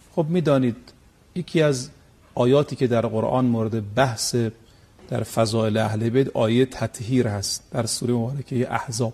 خب میدانید یکی از آیاتی که در قرآن مورد بحث در فضائل اهل بیت آیه تطهیر هست در سوره مبارکه احزاب.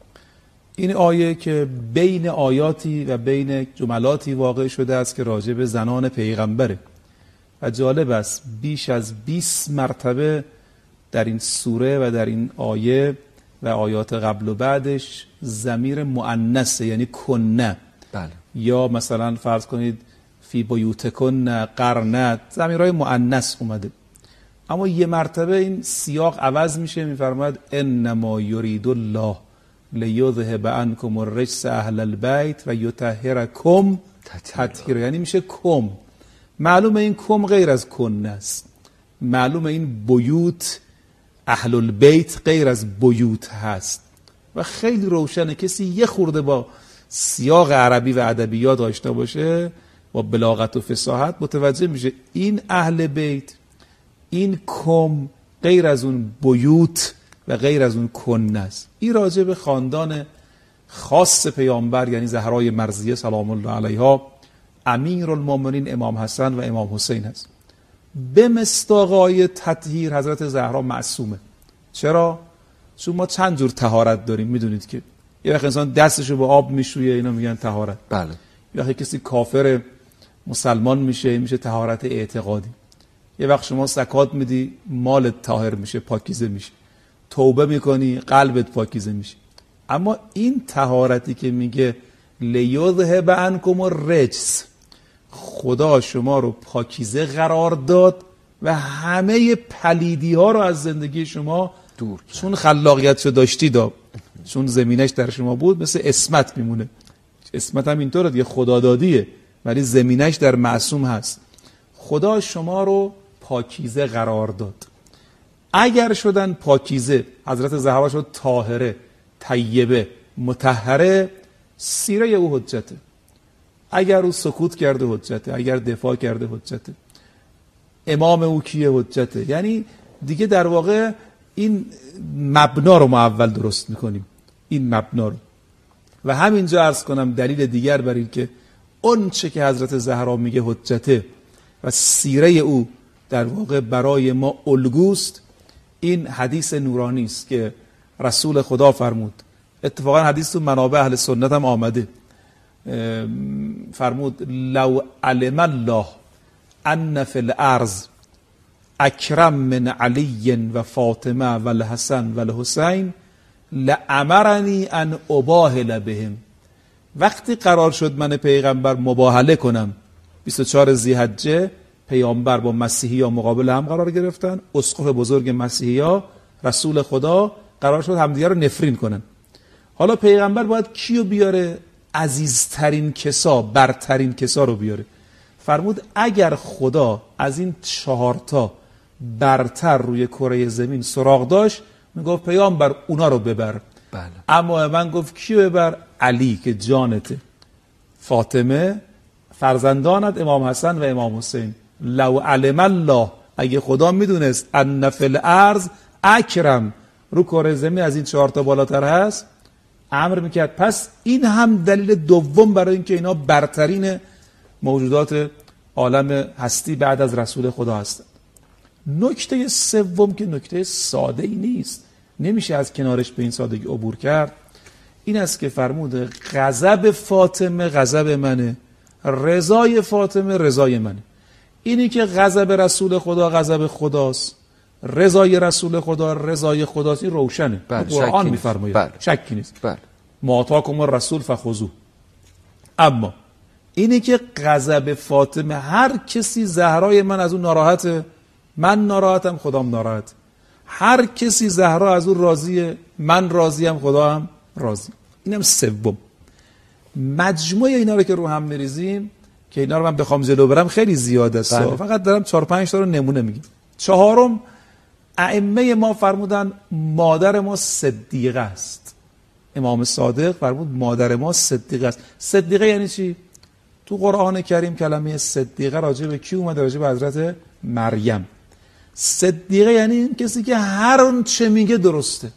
این آیه که بین آیاتی و بین جملاتی واقع شده است که راجع به زنان پیغمبره و جالب است بیش از 20 مرتبه در این سوره و در این آیه و آیات قبل و بعدش ضمیر مؤنث یعنی کنه. بله. یا مثلا فرض کنید فی بیوتکن قرنت، ضمیرهای مؤنث اومده. اما یه مرتبه این سیاق عوض میشه، میفرماد انما یرید الله لیذهب عنکم الرجس اهل البیت و یطهرکم تطهیرا، یعنی میشه کم. معلومه این کم غیر از کنه است، معلومه این بیوت اهل البیت غیر از بیوت هست و خیلی روشنه. کسی یه خورده با سیاق عربی و ادبیات آشنا باشه، با بلاغت و فصاحت، متوجه میشه این اهل بیت، این کم غیر از اون بیوت و غیر از اون کنه است. این راجع به خاندان خاص پیامبر یعنی زهرای مرضیه سلام الله علیها، امیرالمومنین امام حسن و امام حسین هست. به مصداق آیه تطهیر حضرت زهرا معصومه. چرا؟ چون ما چند جور طهارت داریم، میدونید که یه وقت انسان دستشو با آب میشویه، اینا میگن طهارت. بله. یه وقت کسی کافر مسلمان میشه طهارت اعتقادی. یه وقت شما زکات میدی مالت طاهر میشه، پاکیزه میشه. توبه میکنی قلبت پاکیزه میشه. اما این طهارتی که میگه لیذهب عنکم الرجس، خدا شما رو پاکیزه قرار داد و همه پلیدی ها رو از زندگی شما دور کرد. چون خلاقیتشو داشتی چون زمینش در شما بود، مثل اسمت میمونه. اسمت هم اینطوره دیگه، خدادادیه ولی زمینش در معصوم هست. خدا شما رو پاکیزه قرار داد. اگر شدن پاکیزه، حضرت زهرا شد طاهره، طیبه، مطهره، سیره او حجته. اگر او سکوت کرده حجته، اگر دفاع کرده حجته. امام او کیه؟ حجته. یعنی دیگه در واقع این مبنا رو ما اول درست میکنیم، این مبنا رو. و همینجا عرض کنم دلیل دیگر بر این که اون چه که حضرت زهرا میگه حجته و سیره او در واقع برای ما الگوست، این حدیث نورانی است که رسول خدا فرمود. اتفاقا حدیث تو منابع اهل سنت هم آمده. فرمود لو علم الله ان فی الارض اکرم من علی و فاطمه و الحسن و الحسین لامرنی ان اباهل بهم. وقتی قرار شد من پیغمبر مباهله کنم، 24 ذی‌حجه پیامبر با مسیحی ها مقابل هم قرار گرفتن، اسقف بزرگ مسیحی ها رسول خدا قرار شد همدیگه رو نفرین کنن. حالا پیغمبر باید کیو بیاره؟ عزیزترین کسا، برترین کسا رو بیاره. فرمود اگر خدا از این 4 تا برتر روی کره زمین سراغ داشت، میگفت پیامبر اونا رو ببر. بله. اما من گفت کیو ببر؟ علی که جانته، فاطمه، فرزندانت امام حسن و امام حسین. لو علم الله، اگه خدا میدونست ان فی الارض اکرم، رو کره زمین از این 4 تا بالاتر هست، امر میکرد. پس این هم دلیل دوم برای اینکه اینا برترین موجودات عالم هستی بعد از رسول خدا هستند. نکته سوم که نکته ساده ای نیست، نمیشه از کنارش به این سادگی عبور کرد، این است که فرموده غضب فاطمه غضب منه، رضای فاطمه رضای منه. اینی که غضب رسول خدا غضب خداست، رضای رسول خدا رضای خداست، این روشنه. قرآن میفرماید، شکی نیست. ما آتاکم الرسول فخذوه. اما اینی که غضب فاطمه، هر کسی زهرای من از اون ناراحته، من ناراحتم، خدام ناراحت. هر کسی زهرا از اون راضیه، من راضیم، خدا هم راضی. اینم سوم. مجموعه اینا رو که رو هم میریزیم، که اینا رو من بخوام جلو برم خیلی زیاد است، فقط دارم 4-5 تا رو نمونه میگم. 4م، ائمه ما فرمودن مادر ما صدیقه است. امام صادق فرمود مادر ما صدیقه است. صدیقه یعنی چی؟ تو قرآن کریم کلمه صدیقه راجع به کی اومده؟ راجع به حضرت مریم. صدیقه یعنی این کسی که هر اون چه میگه درسته.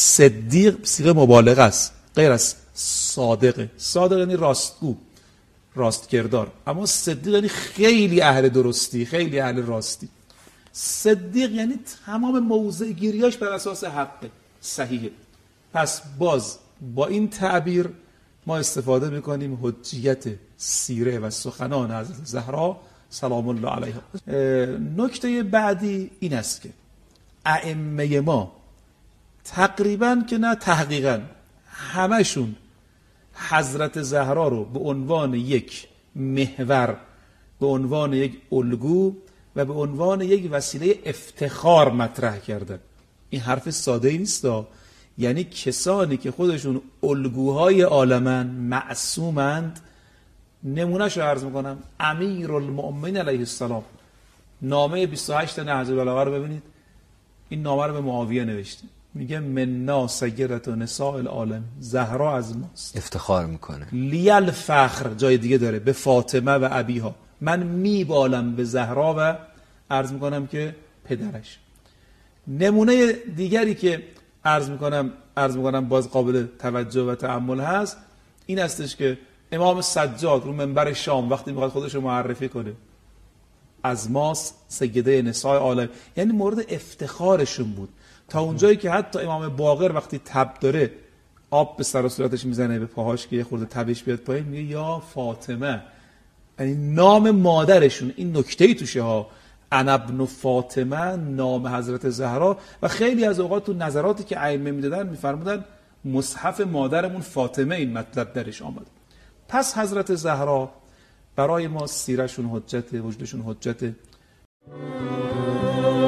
صدیق صیغه مبالغه است، غیر از صادقه. صادق یعنی راستگو. راستگردار. اما صدیق یعنی خیلی اهل درستی، خیلی اهل راستی. صدیق یعنی تمام موضع گیریاش بر اساس حق صحیحه. پس باز با این تعبیر ما استفاده میکنیم حجیت سیره و سخنان حضرت زهرا سلام الله علیها. نکته بعدی این است که ائمه ما تقریبا که نه تحقیقا همشون حضرت زهرا رو به عنوان یک محور، به عنوان یک الگو و به عنوان یک وسیله افتخار مطرح کردن. این حرف ساده ای نیست، یعنی کسانی که خودشون الگوهای عالمن، معصومند. نمونهش رو عرض میکنم. امیرالمؤمنین علیه السلام نامه 28 نهج البلاغه رو ببینید. این نامه رو به معاویه نوشته، میگه منا سیدة نساء العالم، زهرا از ماست. افتخار میکنه. لیل فخر جای دیگه داره به فاطمه و ابیها، من میبالم به زهرا و عرض میکنم که پدرش. نمونه دیگری که عرض میکنم باز قابل توجه و تأمل هست این استش که امام سجاد رو منبر شام وقتی میخواد خودش رو معرفی کنه، از ماست سیده نساء عالم، یعنی مورد افتخارشون بود. تا اونجایی که حتی امام باقر وقتی تب داره آب به سر و صورتش میزنه، به پاهاش که یه خورده تبش بیاد پایین، میگه یا فاطمه، یعنی نام مادرشون. این نکته‌ای توشه ها، انا ابن فاطمه، نام حضرت زهرا. و خیلی از اوقات تو نظراتی که ائمه میدادن میفرمودن مصحف مادرمون فاطمه این مطلب درش آمد. پس حضرت زهرا برای ما سیرشون حجت، وجودشون حجت.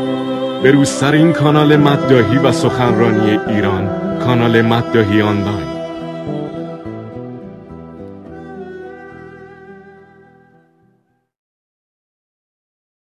بروزترین کانال مداحی و سخنرانی ایران، کانال مداحی آنلاین.